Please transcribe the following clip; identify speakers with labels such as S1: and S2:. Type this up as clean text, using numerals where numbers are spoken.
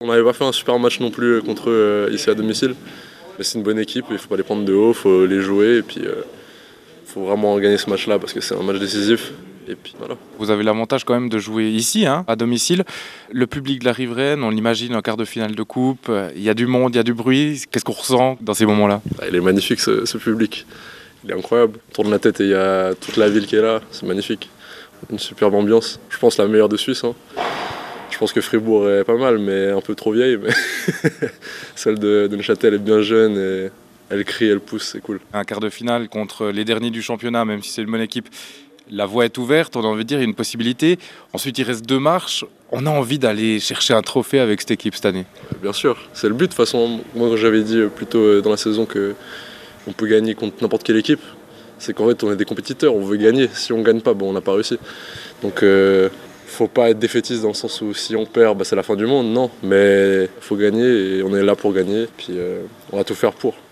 S1: On n'avait pas fait un super match non plus contre eux ici à domicile, mais c'est une bonne équipe, il ne faut pas les prendre de haut, il faut les jouer et puis faut vraiment gagner ce match-là parce que c'est un match décisif. Et puis voilà.
S2: Vous avez l'avantage quand même de jouer ici, à domicile. Le public de la Riveraine, on l'imagine en quart de finale de coupe, il y a du monde, il y a du bruit. Qu'est-ce qu'on ressent dans ces moments-là?
S1: Il est magnifique ce public, il est incroyable. On tourne la tête et il y a toute la ville qui est là, c'est magnifique. Une superbe ambiance, je pense la meilleure de Suisse. Je pense que Fribourg est pas mal, mais un peu trop vieille. Mais celle de Neuchâtel est bien jeune et elle crie, elle pousse, c'est cool.
S2: Un quart de finale contre les derniers du championnat, même si c'est une bonne équipe, la voie est ouverte, on a envie de dire, il y a une possibilité. Ensuite, il reste 2 marches. On a envie d'aller chercher un trophée avec cette équipe cette année.
S1: Bien sûr, c'est le but. De toute façon, moi j'avais dit plus tôt dans la saison qu'on peut gagner contre n'importe quelle équipe. C'est qu'en fait, on est des compétiteurs, on veut gagner. Si on ne gagne pas, on n'a pas réussi. Donc, faut pas être défaitiste dans le sens où si on perd, c'est la fin du monde. Non, mais il faut gagner et on est là pour gagner. Puis, on va tout faire pour.